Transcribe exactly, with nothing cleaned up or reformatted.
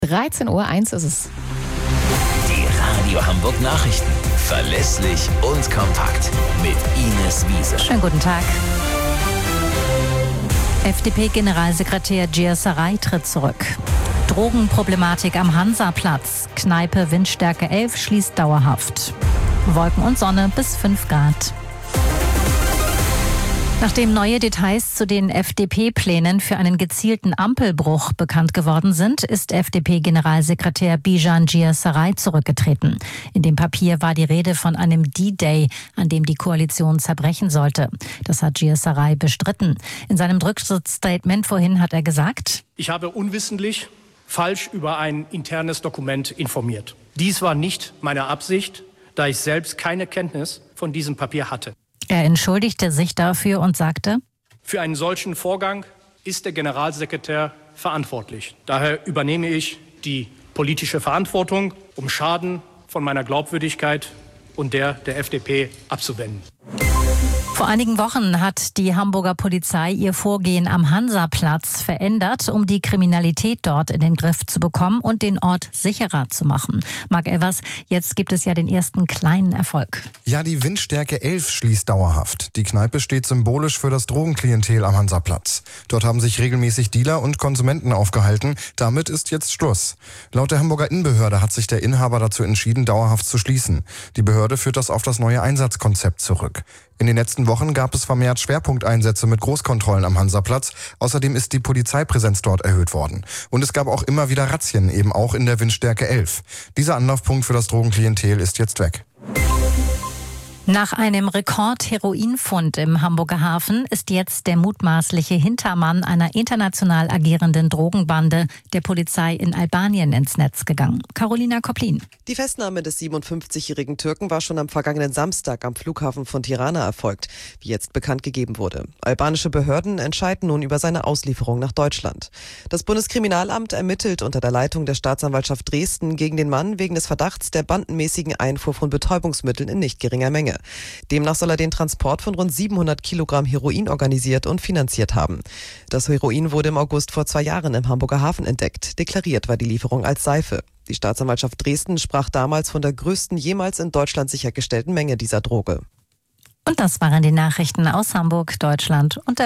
dreizehn Uhr eins ist es. Die Radio Hamburg Nachrichten. Verlässlich und kompakt. Mit Ines Wiese. Schönen guten Tag. F D P-Generalsekretär Gia Sarai tritt zurück. Drogenproblematik am Hansaplatz. Kneipe Windstärke elf schließt dauerhaft. Wolken und Sonne bis fünf Grad. Nachdem neue Details zu den F D P-Plänen für einen gezielten Ampelbruch bekannt geworden sind, ist F D P-Generalsekretär Bijan Gia Sarai zurückgetreten. In dem Papier war die Rede von einem D-Day, an dem die Koalition zerbrechen sollte. Das hat Gia Sarai bestritten. In seinem Rücktrittsstatement vorhin hat er gesagt: Ich habe unwissentlich falsch über ein internes Dokument informiert. Dies war nicht meine Absicht, da ich selbst keine Kenntnis von diesem Papier hatte. Er entschuldigte sich dafür und sagte: Für einen solchen Vorgang ist der Generalsekretär verantwortlich. Daher übernehme ich die politische Verantwortung, um Schaden von meiner Glaubwürdigkeit und der der F D P abzuwenden. Vor einigen Wochen hat die Hamburger Polizei ihr Vorgehen am Hansaplatz verändert, um die Kriminalität dort in den Griff zu bekommen und den Ort sicherer zu machen. Marc Elvers, jetzt gibt es ja den ersten kleinen Erfolg. Ja, die Windstärke elf schließt dauerhaft. Die Kneipe steht symbolisch für das Drogenklientel am Hansaplatz. Dort haben sich regelmäßig Dealer und Konsumenten aufgehalten. Damit ist jetzt Schluss. Laut der Hamburger Innenbehörde hat sich der Inhaber dazu entschieden, dauerhaft zu schließen. Die Behörde führt das auf das neue Einsatzkonzept zurück. In den letzten Wochen gab es vermehrt Schwerpunkteinsätze mit Großkontrollen am Hansaplatz. Außerdem ist die Polizeipräsenz dort erhöht worden. Und es gab auch immer wieder Razzien, eben auch in der Windstärke elf. Dieser Anlaufpunkt für das Drogenklientel ist jetzt weg. Nach einem Rekord-Heroinfund im Hamburger Hafen ist jetzt der mutmaßliche Hintermann einer international agierenden Drogenbande der Polizei in Albanien ins Netz gegangen. Carolina Koplin. Die Festnahme des siebenundfünfzigjährigen Türken war schon am vergangenen Samstag am Flughafen von Tirana erfolgt, wie jetzt bekannt gegeben wurde. Albanische Behörden entscheiden nun über seine Auslieferung nach Deutschland. Das Bundeskriminalamt ermittelt unter der Leitung der Staatsanwaltschaft Dresden gegen den Mann wegen des Verdachts der bandenmäßigen Einfuhr von Betäubungsmitteln in nicht geringer Menge. Demnach soll er den Transport von rund siebenhundert Kilogramm Heroin organisiert und finanziert haben. Das Heroin wurde im August vor zwei Jahren im Hamburger Hafen entdeckt. Deklariert war die Lieferung als Seife. Die Staatsanwaltschaft Dresden sprach damals von der größten jemals in Deutschland sichergestellten Menge dieser Droge. Und das waren die Nachrichten aus Hamburg, Deutschland und der